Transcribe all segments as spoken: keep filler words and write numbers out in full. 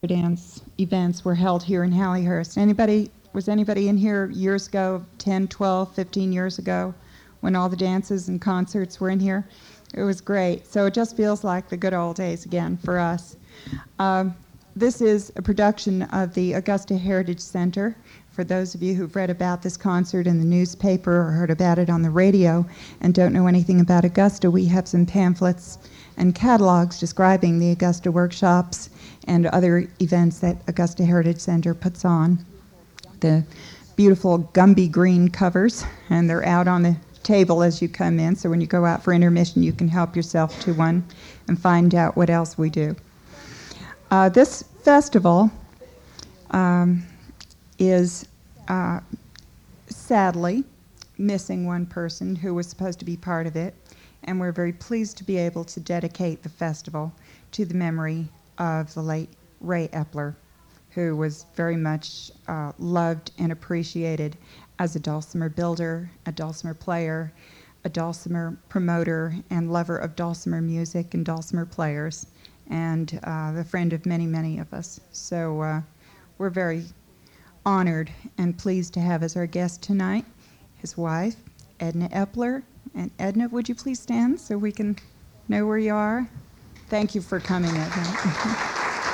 dance events were held here in Halliehurst. Anybody, was anybody in here years ago, ten, twelve, fifteen years ago, when all the dances and concerts were in here? It was great. So it just feels like the good old days again for us. Um, this is a production of the Augusta Heritage Center. For those of you who've read about this concert in the newspaper or heard about it on the radio and don't know anything about Augusta, we have some pamphlets and catalogs describing the Augusta workshops and other events that Augusta Heritage Center puts on. The beautiful Gumby green covers, and they're out on the table as you come in, so when you go out for intermission you can help yourself to one and find out what else we do. Uh, this festival um, is uh, sadly missing one person who was supposed to be part of it, and we're very pleased to be able to dedicate the festival to the memory of the late Ray Epler, who was very much uh, loved and appreciated as a dulcimer builder, a dulcimer player, a dulcimer promoter, and lover of dulcimer music and dulcimer players, and uh, the friend of many, many of us. So uh, we're very honored and pleased to have as our guest tonight his wife, Edna Epler. And Edna, would you please stand so we can know where you are? Thank you for coming, Edna.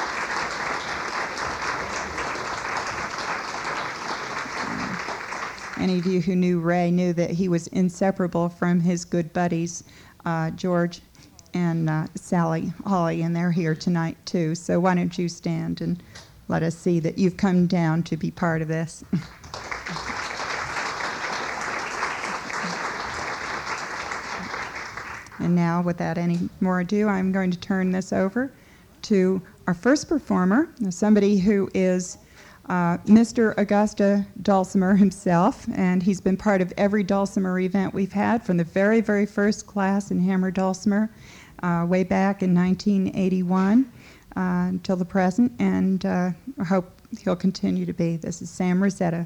Any of you who knew Ray knew that he was inseparable from his good buddies, uh, George and uh, Sally Hawley, and they're here tonight too. So why don't you stand and let us see that you've come down to be part of this. And now, without any more ado, I'm going to turn this over to our first performer, somebody who is Uh, Mister Augusta Dulcimer himself, and he's been part of every dulcimer event we've had from the very, very first class in Hammer Dulcimer uh, way back in nineteen eighty-one uh, until the present, and uh, I hope he'll continue to be. This is Sam Rosetta.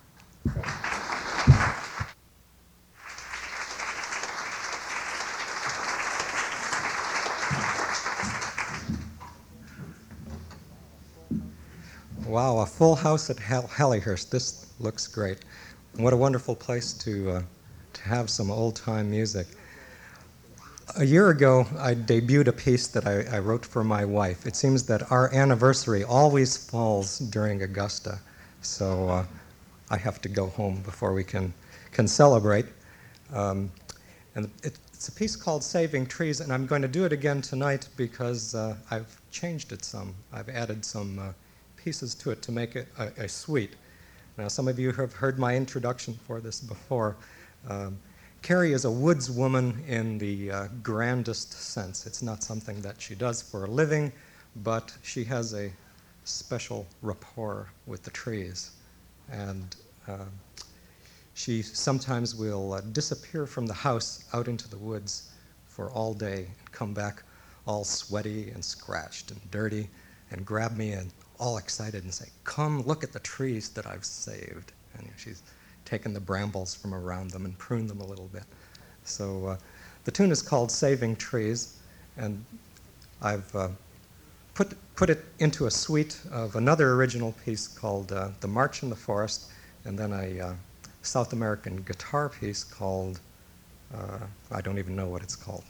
Wow, a full house at Hall- Halliehurst. This looks great. And what a wonderful place to uh, to have some old-time music. A year ago, I debuted a piece that I, I wrote for my wife. It seems that our anniversary always falls during Augusta, so uh, I have to go home before we can, can celebrate. Um, and it, it's a piece called Saving Trees, and I'm going to do it again tonight because uh, I've changed it some. I've added some uh, pieces to it to make it a, a suite. Now, some of you have heard my introduction for this before. Um, Carrie is a woods woman in the uh, grandest sense. It's not something that she does for a living, but she has a special rapport with the trees. And uh, she sometimes will uh, disappear from the house out into the woods for all day and come back all sweaty and scratched and dirty and grab me and all excited and say, "Come look at the trees that I've saved." And you know, she's taken the brambles from around them and pruned them a little bit. So uh, the tune is called Saving Trees, and I've uh, put, put it into a suite of another original piece called uh, The March in the Forest, and then a uh, South American guitar piece called, uh, I don't even know what it's called.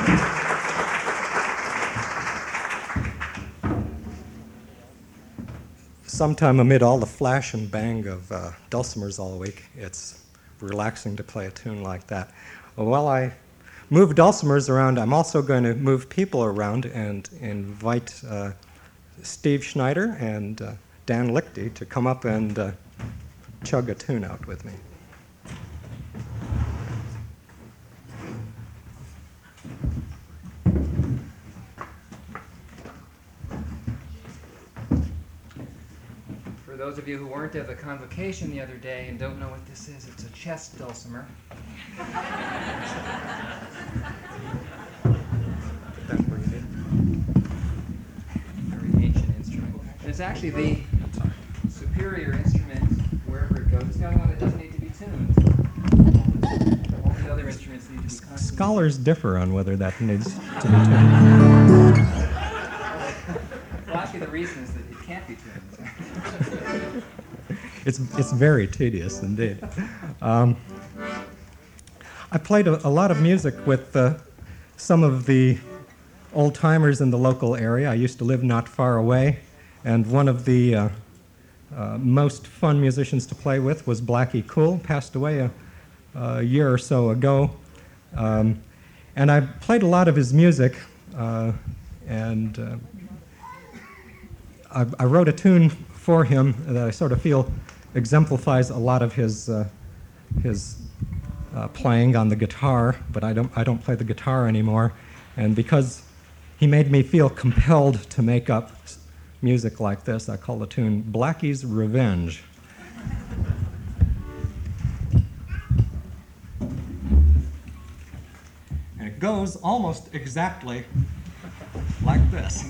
Sometime amid all the flash and bang of uh, dulcimers all week, it's relaxing to play a tune like that. While I move dulcimers around, I'm also going to move people around and invite uh, Steve Schneider and uh, Dan Lichty to come up and uh, chug a tune out with me. For those of you who weren't at the convocation the other day and don't know what this is, it's a chest dulcimer. Very ancient instrument. And it's actually the superior instrument wherever it goes. It's the only one that doesn't need to be tuned. All the other instruments need to be constantly. Scholars differ on whether that needs to be tuned. Well, actually, the reason is that it can't be tuned. It's, it's very tedious indeed. Um, I played a, a lot of music with uh, some of the old-timers in the local area. I used to live not far away, and one of the uh, uh, most fun musicians to play with was Blackie Cool, passed away a, a year or so ago. Um, and I played a lot of his music, uh, and uh, I, I wrote a tune for him that I sort of feel exemplifies a lot of his uh, his uh, playing on the guitar, but I don't I don't play the guitar anymore, and because he made me feel compelled to make up music like this, I call the tune Blackie's Revenge. And it goes almost exactly like this.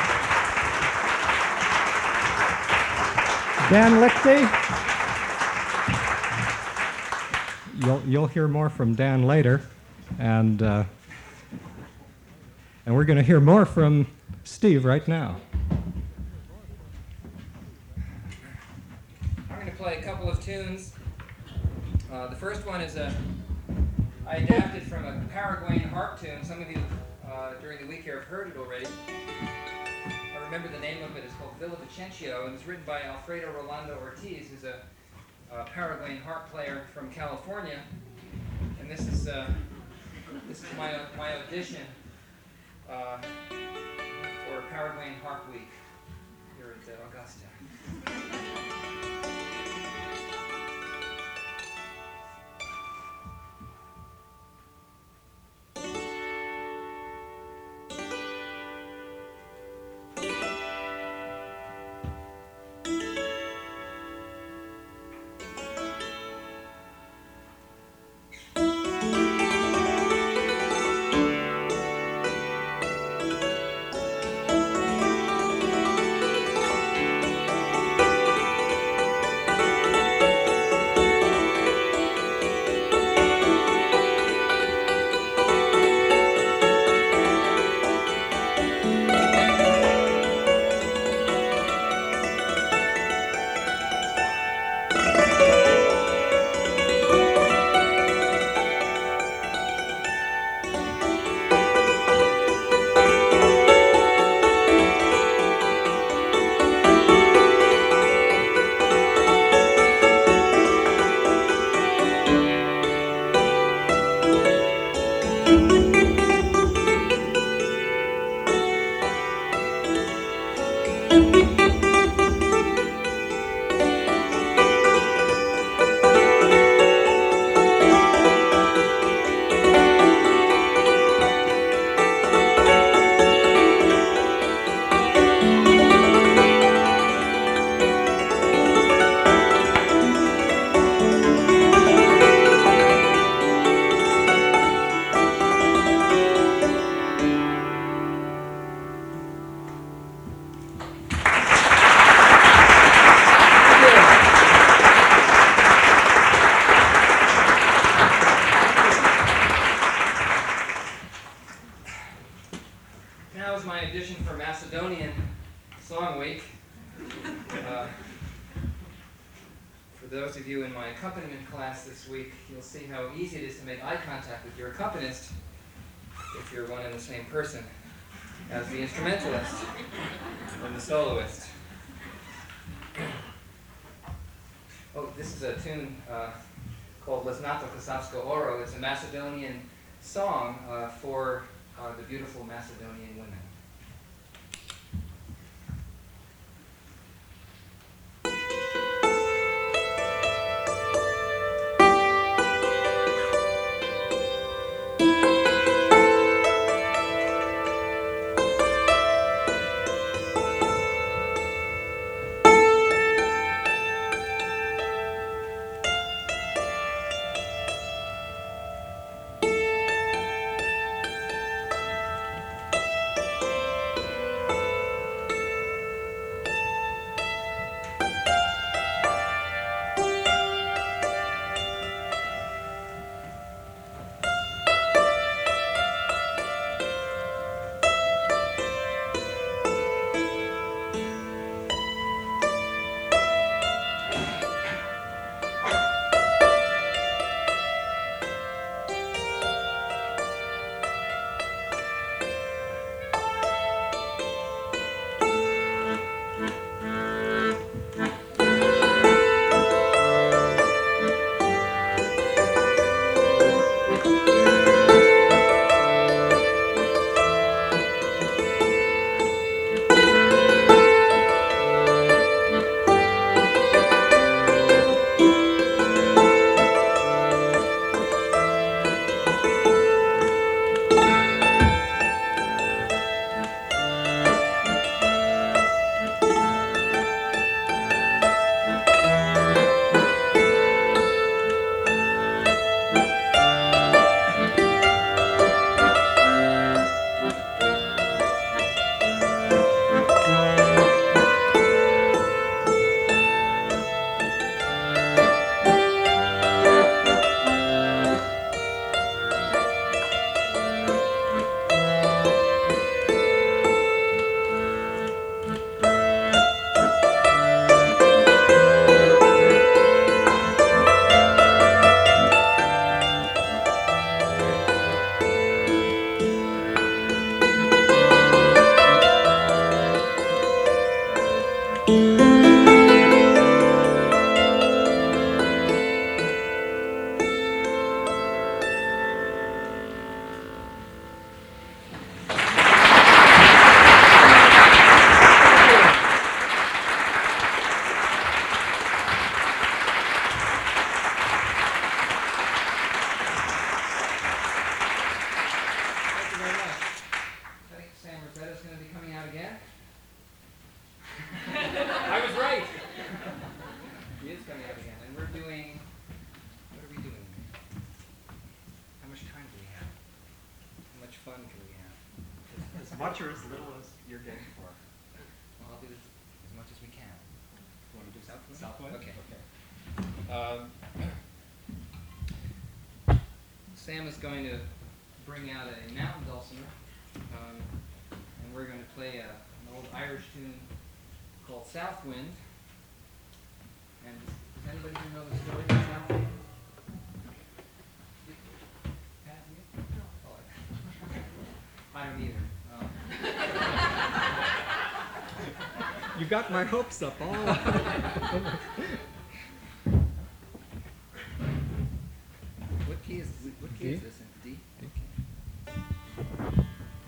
Dan Lichty. you'll, you'll hear more from Dan later, and, uh, and we're going to hear more from Steve right now. I'm going to play a couple of tunes. Uh, the first one is a I adapted from a Paraguayan harp tune. Some of you uh, during the week here have heard it already. I remember the name of it. It's called Villa Vicencio. It was written by Alfredo Rolando Ortiz, who's a, a Paraguayan harp player from California. And this is uh, this is my my audition uh, for Paraguayan Harp Week here at uh, Augusta. Macedonian Song Week. Uh, for those of you in my accompaniment class this week, you'll see how easy it is to make eye contact with your accompanist if you're one and the same person as the instrumentalist and the soloist. Oh, this is a tune uh, called Lesnato Kasavsko Oro. It's a Macedonian song uh, for uh, the beautiful Macedonian women. doing, what are we doing? How much time do we have? How much fun can we have? As much or as little as you're game for. Well, I'll do this as much as we can. You want to do South wind? South wind? Okay. Okay. Um, Sam is going to bring out a mountain dulcimer, um, and we're going to play a, an old Irish tune called South Wind. And does anybody here know the story of South Wind? Pat, you? Oh, I don't either. Um, You got my hopes up all. what key is what key is D? this in? D. D. Okay.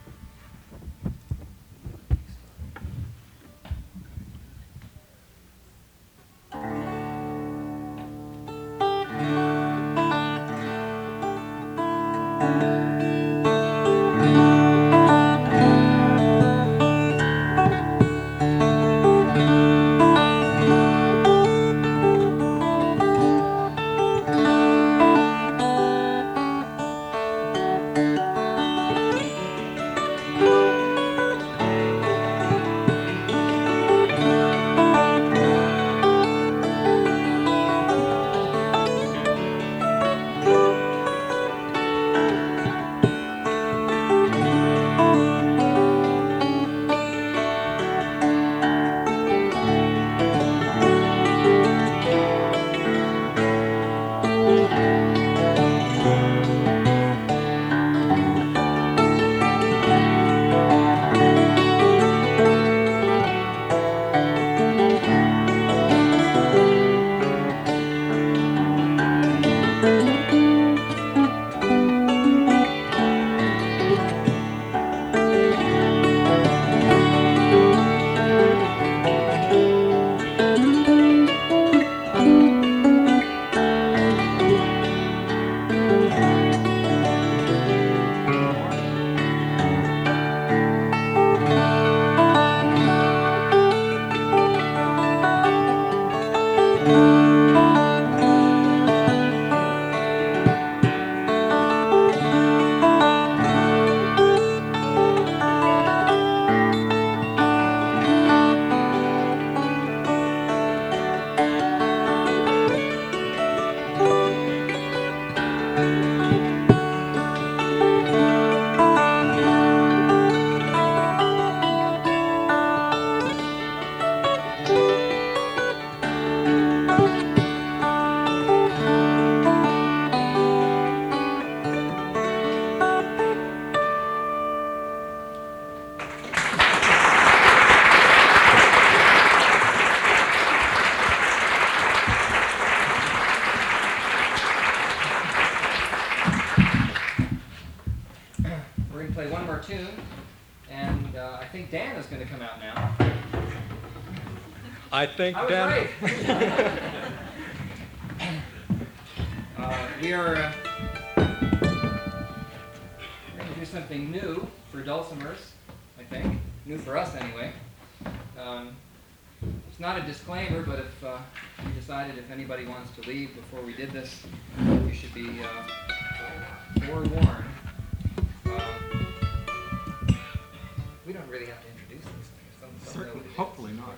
We're going to play one more tune, and uh, I think Dan is going to come out now. I think I was Dan. right. uh, we are uh, we're going to do something new for dulcimers, I think. New for us, anyway. Um, it's not a disclaimer, but if uh, we decided if anybody wants to leave before we did this, you should be uh, forewarned. Uh, we don't really have to introduce these things. Some, some know what it Certainly, is. hopefully not.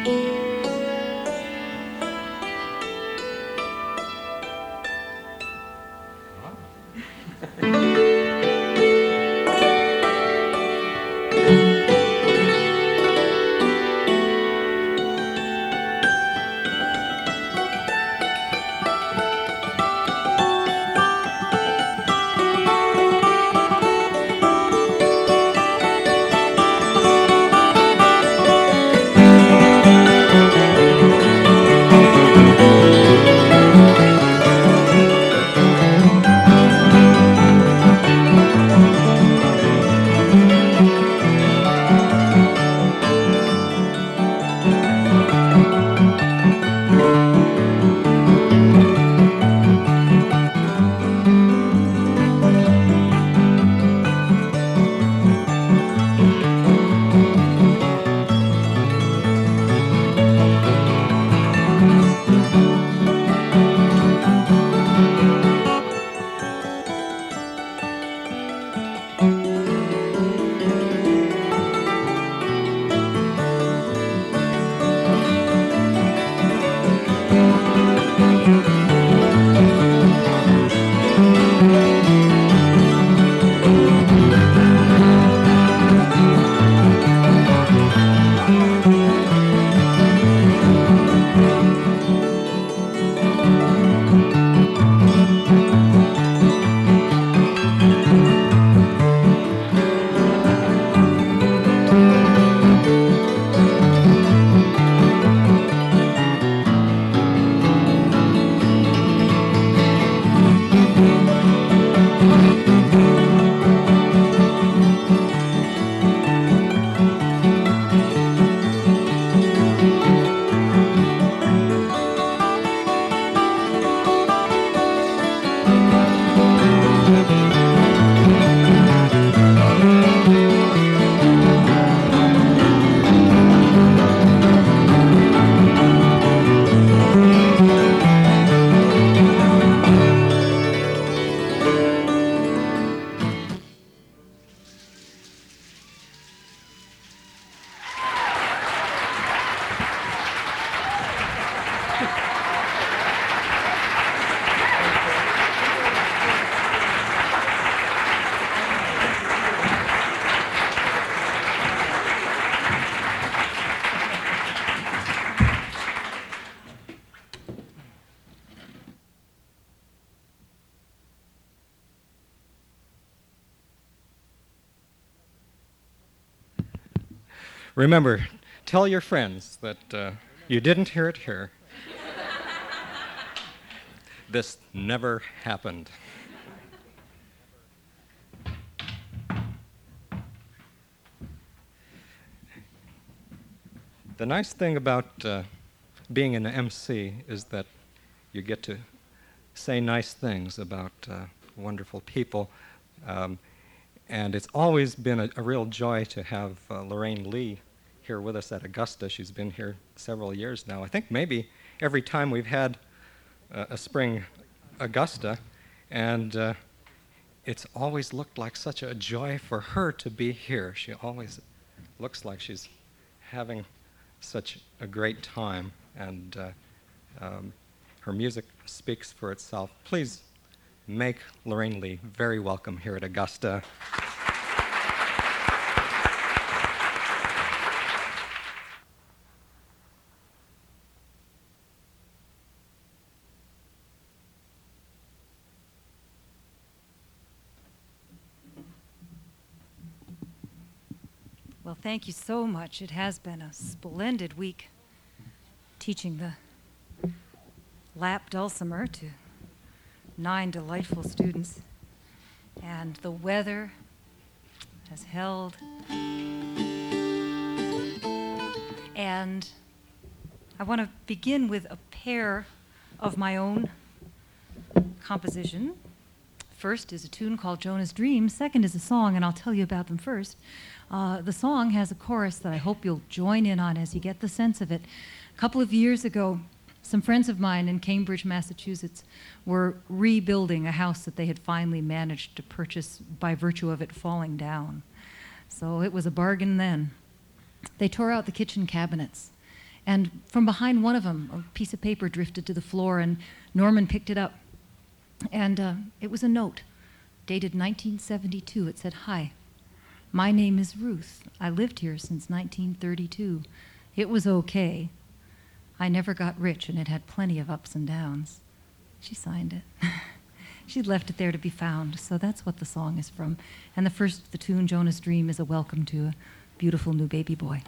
Remember, tell your friends that uh, you didn't hear it here. This never happened. The nice thing about uh, being an M C is that you get to say nice things about uh, wonderful people. Um, and it's always been a, a real joy to have uh, Lorraine Lee here with us at Augusta. She's been here several years now. I think maybe every time we've had uh, a spring Augusta, and uh, it's always looked like such a joy for her to be here. She always looks like she's having such a great time, and uh, um, her music speaks for itself. Please make Lorraine Lee very welcome here at Augusta. Well, thank you so much. It has been a splendid week teaching the lap dulcimer to nine delightful students. And the weather has held. And I want to begin with a pair of my own composition. First is a tune called Jonah's Dream. Second is a song, and I'll tell you about them first. Uh, the song has a chorus that I hope you'll join in on as you get the sense of it. A couple of years ago, some friends of mine in Cambridge, Massachusetts, were rebuilding a house that they had finally managed to purchase by virtue of it falling down. So it was a bargain then. They tore out the kitchen cabinets And from behind one of them, a piece of paper drifted to the floor, and Norman picked it up. And uh, it was a note dated nineteen seventy-two. It said, "Hi, my name is Ruth. I lived here since nineteen thirty-two. It was okay. I never got rich, and it had plenty of ups and downs." She signed it. She'd left it there to be found, so that's what the song is from. And the first, the tune, Jonah's Dream, is a welcome to a beautiful new baby boy.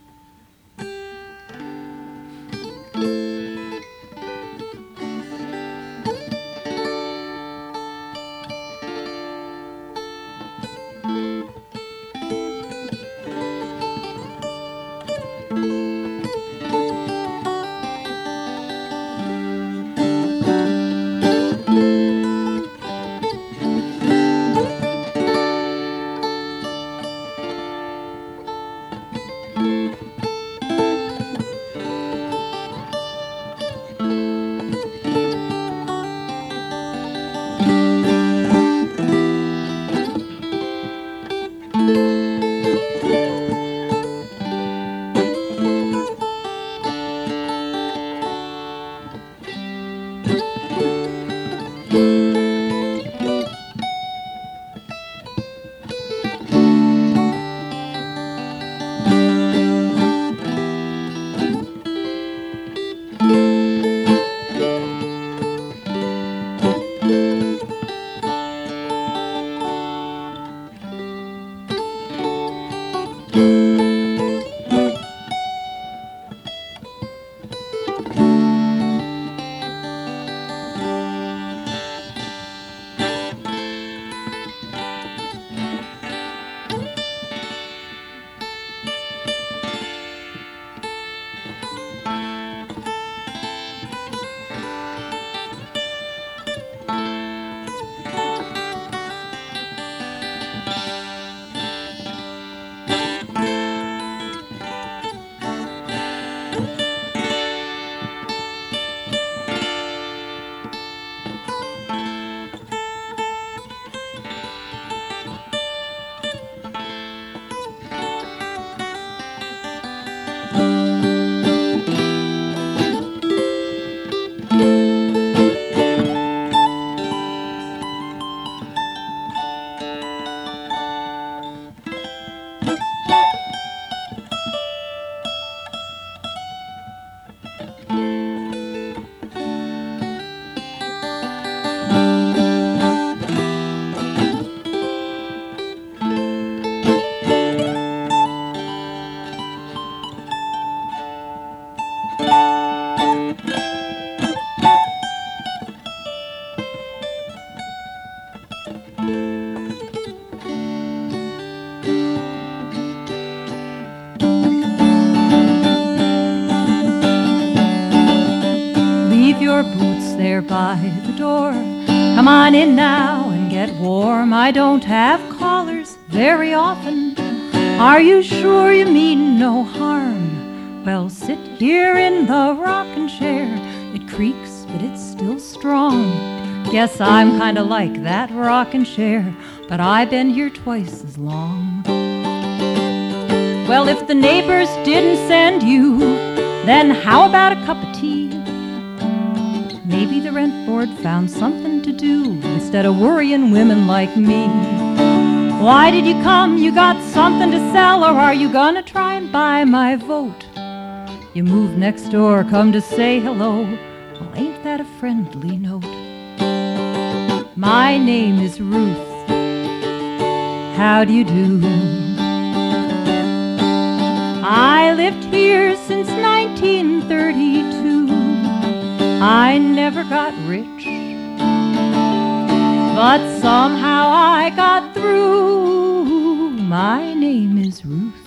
Your boots there by the door. Come on in now and get warm. I don't have callers very often. Are you sure you mean no harm? Well, sit here in the rocking chair. It creaks, but it's still strong. Guess I'm kinda like that rocking chair, but I've been here twice as long. Well, if the neighbors didn't send you, then how about a cup of tea? Maybe the rent board found something to do instead of worrying women like me. Why did you come? You got something to sell, or are you gonna try and buy my vote? You moved next door, come to say hello. Well, ain't that a friendly note? My name is Ruth. How do you do? I lived here since nineteen thirty-two. I never got rich, but somehow I got through. My name is Ruth.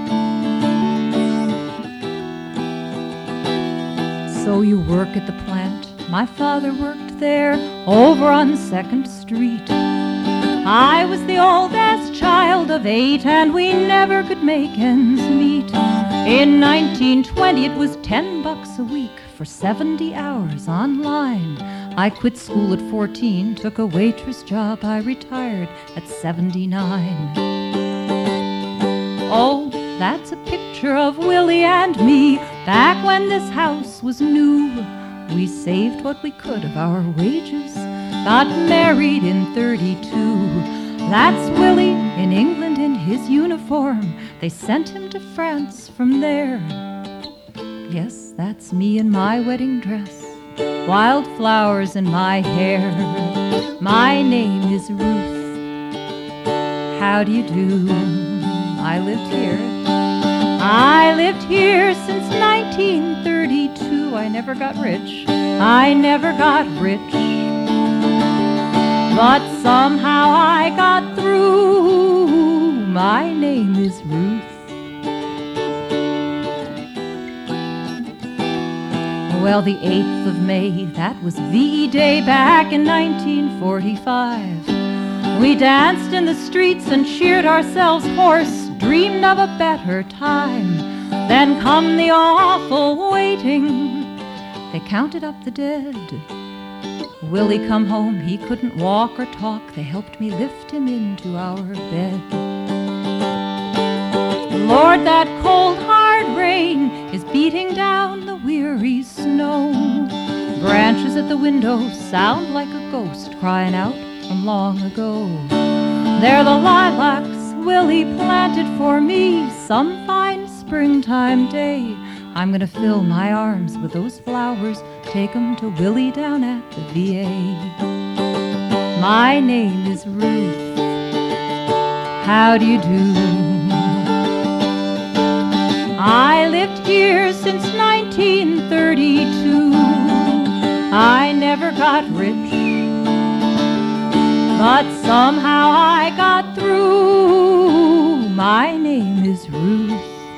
So you work at the plant. My father worked there over on second street. I was the oldest child of eight, and we never could make ends meet. In nineteen twenty, it was ten bucks a week for seventy hours online. I quit school at fourteen, took a waitress job. I retired at seventy-nine. Oh, That's a picture of Willie and me back when this house was new. We saved what we could of our wages, got married in thirty-two. That's Willie in England in his uniform. They sent him to France from there. Yes, that's me in my wedding dress, wildflowers in my hair. My name is Ruth. How do you do? I lived here. I lived here since nineteen thirty-two. I never got rich. I never got rich. But somehow I got through. My name is Ruth. Well, the eighth of May, that was V Day back in nineteen forty-five. We danced in the streets and cheered ourselves hoarse, dreamed of a better time. Then come the awful waiting. They counted up the dead. Willie come home, he couldn't walk or talk. They helped me lift him into our bed. Lord, that cold hard rain is beating down the weary snow. Branches at the window sound like a ghost crying out from long ago. They're the lilacs Willie planted for me some fine springtime day. I'm gonna fill my arms with those flowers, take 'em to Willie down at the V A. My name is Ruth. How do you do? I lived here since nineteen thirty-two. I never got rich, but somehow I got through. My name is Ruth.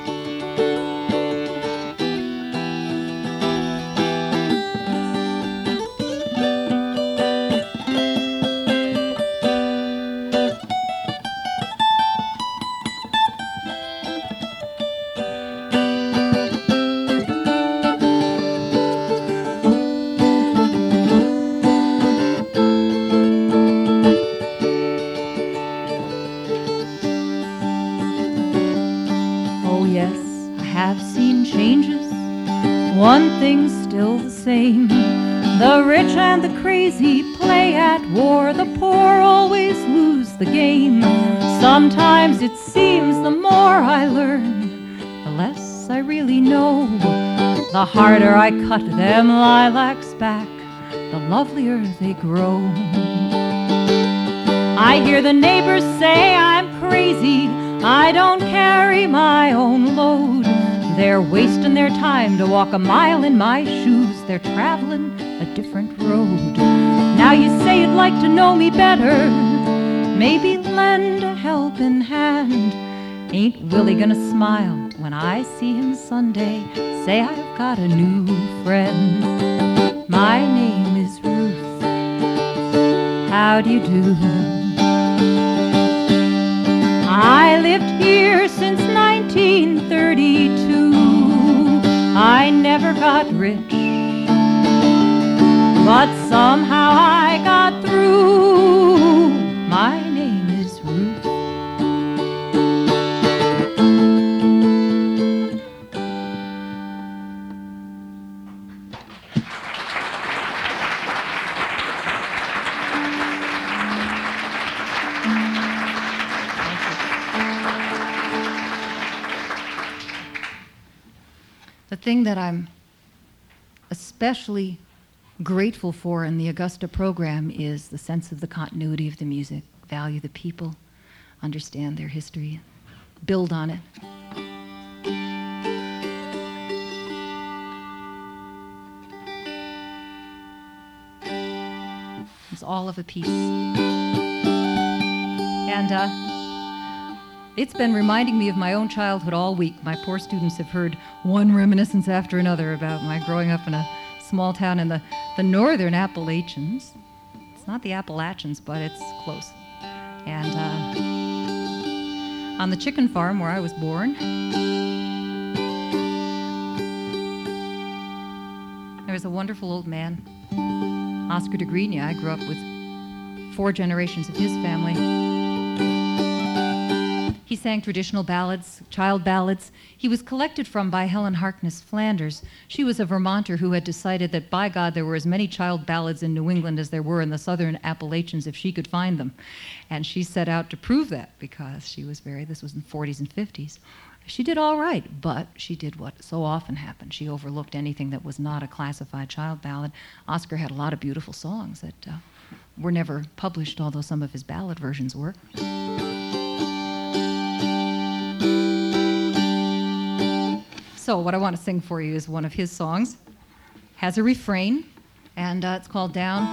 One thing's still the same. The rich and the crazy play at war. The poor always lose the game. Sometimes it seems the more I learn, the less I really know. The harder I cut them lilacs back, the lovelier they grow. I hear the neighbors say I'm crazy. I don't carry my own load. They're wasting their time to walk a mile in my shoes. They're traveling a different road. Now you say you'd like to know me better. Maybe lend a helping hand. Ain't Willie gonna smile when I see him Sunday? Say I've got a new friend. My name is Ruth. How do you do? I lived here since nineteen thirty-two. I never got rich, but somehow I got through. My name is Ruth. The thing that I'm especially grateful for in the Augusta program is the sense of the continuity of the music, value the people, understand their history, build on it. It's all of a piece. And uh, it's been reminding me of my own childhood all week. My poor students have heard one reminiscence after another about my growing up in a small town in the, the northern Appalachians. It's not the Appalachians, but it's close. And uh, on the chicken farm where I was born, there was a wonderful old man, Oscar de Grigna. I grew up with four generations of his family. He sang traditional ballads, child ballads. He was collected from by Helen Harkness Flanders. She was a Vermonter who had decided that, by God, there were as many child ballads in New England as there were in the southern Appalachians if she could find them. And she set out to prove that because she was very, this was in the forties and fifties. She did all right, but she did what so often happened. She overlooked anything that was not a classified child ballad. Oscar had a lot of beautiful songs that uh, were never published, although some of his ballad versions were. So what I want to sing for you is one of his songs. Has a refrain, and uh, it's called Down.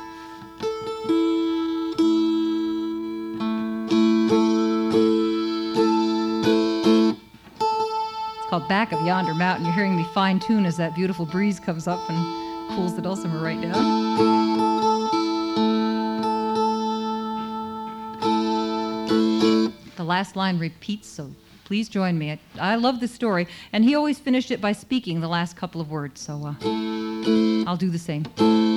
It's called Back of Yonder Mountain. You're hearing me fine tune as that beautiful breeze comes up and cools the dulcimer right down. The last line repeats, so please join me. I, I love this story, and he always finished it by speaking the last couple of words, so uh, I'll do the same.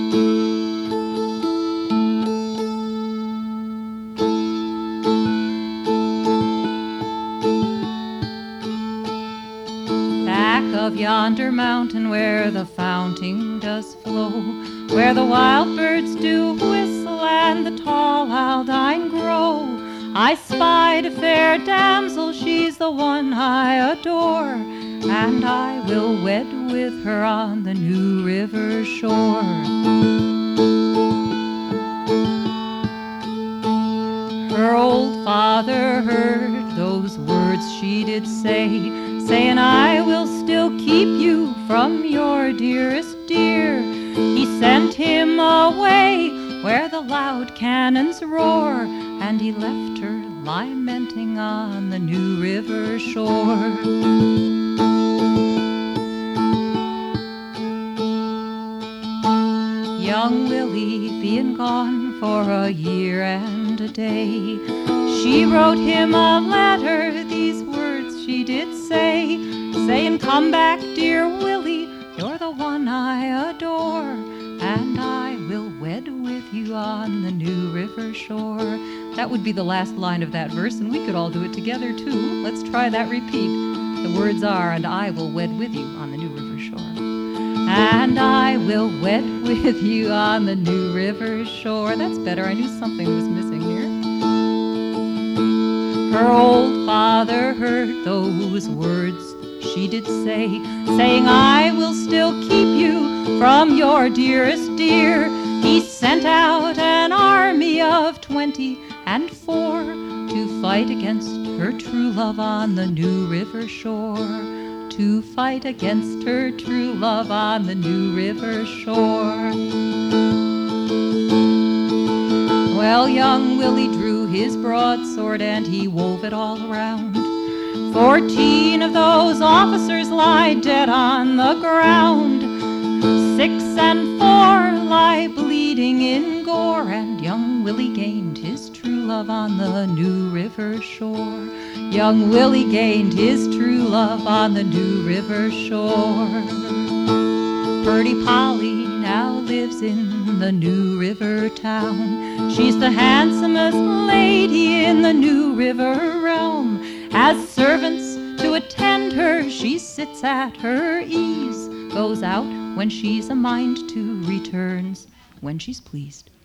Back of yonder mountain where the fountain does flow, where the wild birds do whistle and the tall aldine grow, I spied a fair damsel, she's the one I adore, and I will wed with her on the New River shore. Her old father heard those words she did say, saying, I will still keep you from your dearest dear. He sent him away where the loud cannons roar, and he left her lamenting on the New River shore. Young Willie being gone for a year and a day, she wrote him a letter, these words she did say, saying, come back, dear Willie, you're the one I adore, and I will wed with you on the New River shore. That would be the last line of that verse, and we could all do it together, too. Let's try that repeat. The words are, and I will wed with you on the New River shore. And I will wed with you on the New River shore. That's better. I knew something was missing here. Her old father heard those words she did say, saying, I will still keep you from your dearest dear. He sent out an army of twenty and four to fight against her true love on the New River shore, to fight against her true love on the New River shore. Well, young Willie drew his broadsword and he wove it all around. Fourteen of those officers lie dead on the ground. Six and four lie bleeding in gore, and young Willie gained his true love on the New River shore. Young Willie gained his true love on the New River shore. Purty Polly now lives in the New River town. She's the handsomest lady in the New River realm. As servants to attend her, she sits at her ease, goes out when she's a mind to, returns when she's pleased.